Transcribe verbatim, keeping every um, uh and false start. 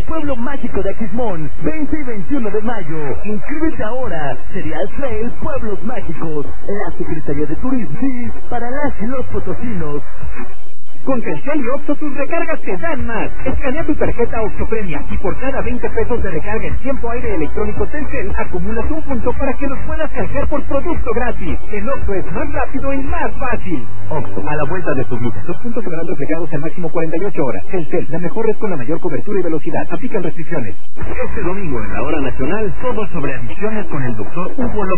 Pueblo Mágico de Aquismón, veinte y veintiuno de mayo. Inscríbete ahora. Cereal Trail Pueblos Mágicos, la Secretaría de Turismo, sí, para las y los potosinos. Con Telcel y Oxxo tus recargas te dan más. Escanea tu tarjeta Oxxo Premia y por cada veinte pesos de recarga en tiempo aire electrónico Telcel acumulas un punto para que los puedas canjear por producto gratis. El Oxxo es más rápido y más fácil. Oxxo, a la vuelta de tu vida. Los puntos serán reflejados en máximo cuarenta y ocho horas. Telcel, la mejor red con la mayor cobertura y velocidad. Aplican restricciones. Este domingo en la Hora Nacional, todo sobre adicciones con el doctor Hugo López.